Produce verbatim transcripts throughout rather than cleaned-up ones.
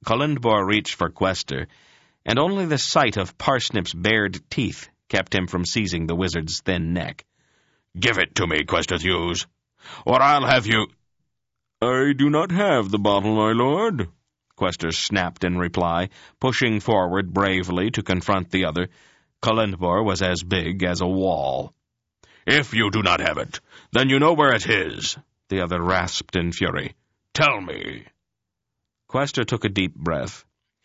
Kalundborr reached for Quester, and only the sight of Parsnip's bared teeth kept him from seizing the wizard's thin neck. "Give it to me, Quester Thewes, or I'll have you—" "I do not have the bottle, my lord," Quester snapped in reply, pushing forward bravely to confront the other. Kalundborr was as big as a wall. "If you do not have it, then you know where it is," the other rasped in fury. "Tell me." Quester took a deep breath.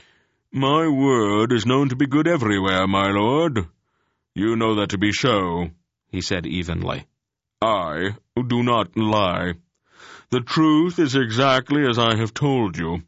"My word is known to be good everywhere, my lord. You know that to be so," he said evenly. "I do not lie. The truth is exactly as I have told you.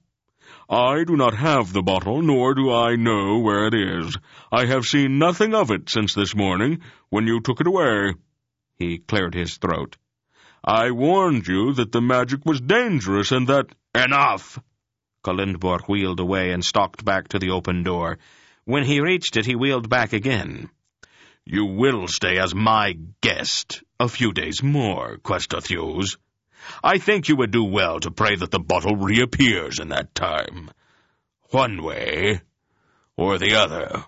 I do not have the bottle, nor do I know where it is. I have seen nothing of it since this morning, when you took it away." He cleared his throat. "I warned you that the magic was dangerous and that—" "Enough!" Kalundborr wheeled away and stalked back to the open door. When he reached it, he wheeled back again. "You will stay as my guest a few days more, Quester Thewes. I think you would do well to pray that the bottle reappears in that time. One way or the other."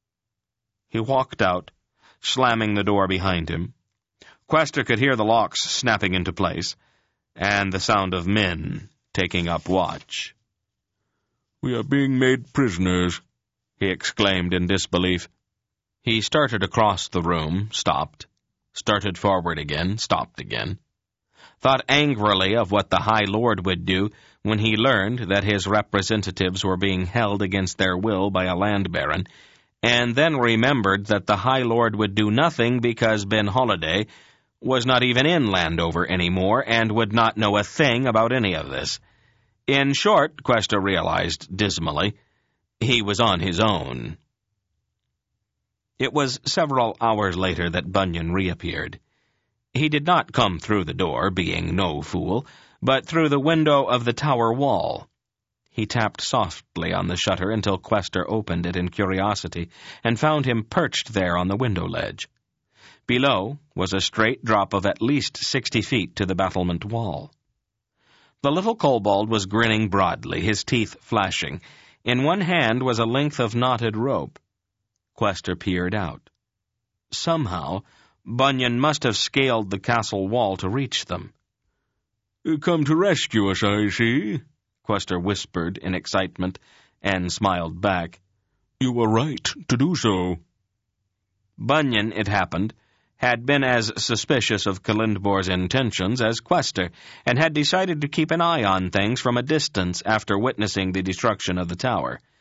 He walked out, slamming the door behind him. Quester could hear the locks snapping into place, and the sound of men taking up watch. "We are being made prisoners," he exclaimed in disbelief. He started across the room, stopped, started forward again, stopped again, thought angrily of what the High Lord would do when he learned that his representatives were being held against their will by a land baron, and then remembered that the High Lord would do nothing because Ben Holiday was not even in Landover anymore and would not know a thing about any of this. In short, Quester realized dismally, he was on his own. It was several hours later that Bunyan reappeared. He did not come through the door, being no fool, but through the window of the tower wall. He tapped softly on the shutter until Quester opened it in curiosity and found him perched there on the window ledge. Below was a straight drop of at least sixty feet to the battlement wall. The little kobold was grinning broadly, his teeth flashing. In one hand was a length of knotted rope. Quester peered out. Somehow, Bunyan must have scaled the castle wall to reach them. "Come to rescue us, I see," Quester whispered in excitement, and smiled back. "You were right to do so." Bunyan, it happened, had been as suspicious of Kalundborr's intentions as Quester, and had decided to keep an eye on things from a distance after witnessing the destruction of the tower.